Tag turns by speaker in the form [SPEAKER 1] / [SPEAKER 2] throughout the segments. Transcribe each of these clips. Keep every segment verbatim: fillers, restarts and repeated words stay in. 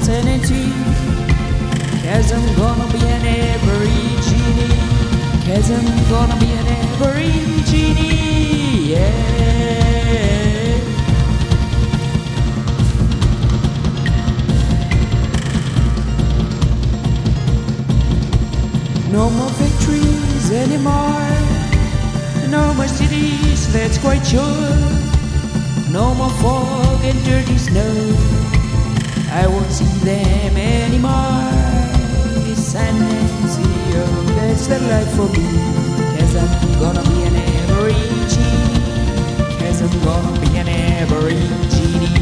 [SPEAKER 1] insanity. Cause I'm gonna be an aborigine. Cause I'm gonna be an aborigine. Yeah. No more victories anymore. No more cities, that's quite sure. No more fog and dirty snow. I won't see them anymore. San Antonio, that's the life for me. Cause I'm gonna be an aborigine. Cause I'm gonna be an aborigine.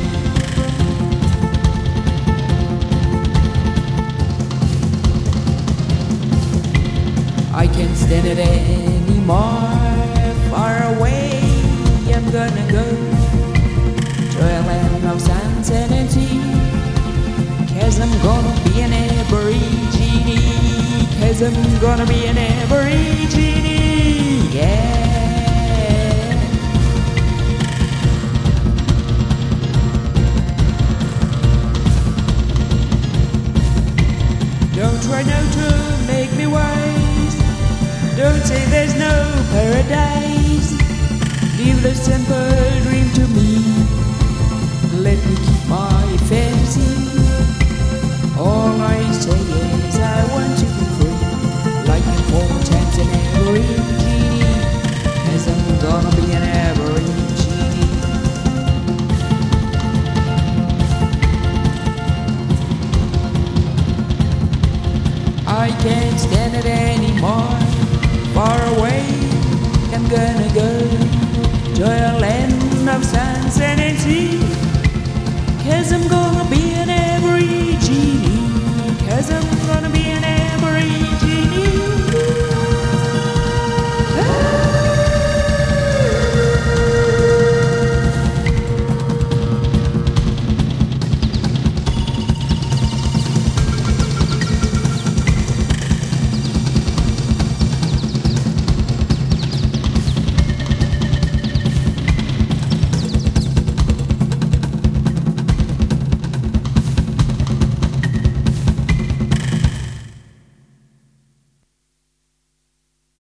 [SPEAKER 1] I can't stand it anymore. Far away I'm gonna go to a land of sanity. Cause I'm gonna be an aborigine. Cause I'm gonna be an aborigine. Yeah. Don't try now to make me wise. Don't say there's no paradise. Leave the simple dream to me. Let me keep my fantasy. All I say is I want to be free, like in four times an aborigine. Cause I'm gonna be an aborigine. I can't stand it anymore. Far away I'm gonna go to a land of sanity. Cause I'm gonna be